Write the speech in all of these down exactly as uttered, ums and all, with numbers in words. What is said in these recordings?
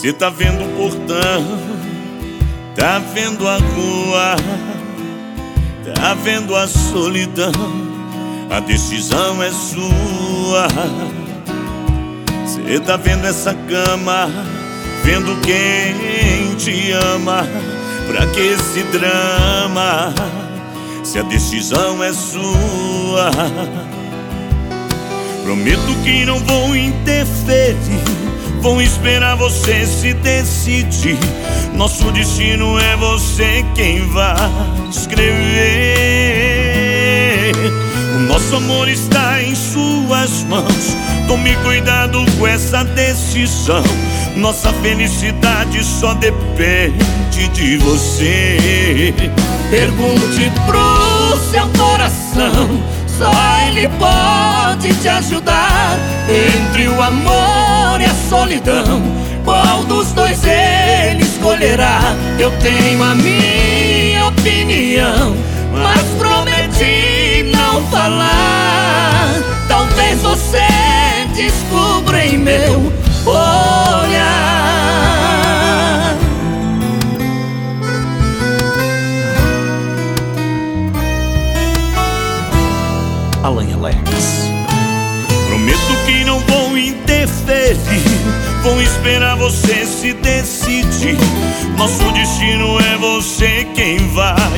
Cê tá vendo o portão, tá vendo a rua, tá vendo a solidão, a decisão é sua. Cê tá vendo essa cama, vendo quem te ama. Pra que esse drama, se a decisão é sua? Prometo que não vou interferir, vou esperar você se decidir. Nosso destino é você quem vai escrever. O nosso amor está em suas mãos, tome cuidado com essa decisão. Nossa felicidade só depende de você. Pergunte pro seu coração, só ele pode te ajudar. Entre o amor e a solidão, qual dos dois ele escolherá? Eu tenho a minha opinião, mas prometi não falar. Talvez você descubra em meu olhar. Alan Alex. Prometo que não vou interferir, vou esperar você se decidir. Nosso destino é você quem vai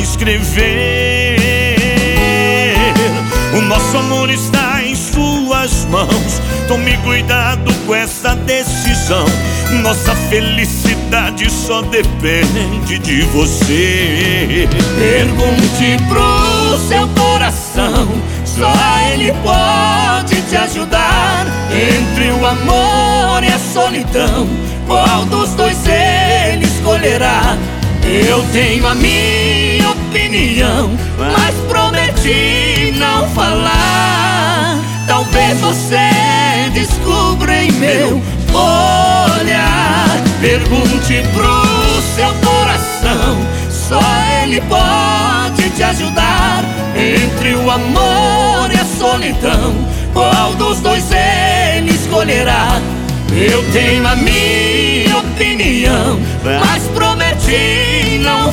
escrever. O nosso amor está em suas mãos, tome cuidado com essa decisão. Nossa felicidade só depende de você. Pergunte pro seu coração, só ele pode te ajudar. Entre o amor e a solidão, qual dos dois ele escolherá? Eu tenho a minha opinião, mas prometi não falar. Talvez você descubra em meu olhar. Pergunte pro seu coração, só ele pode te ajudar. Entre o amor e a solidão, qual dos dois ele escolherá? Eu tenho a minha opinião, mas prometi não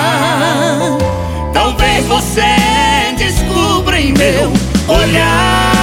falar. Talvez você descubra em meu olhar.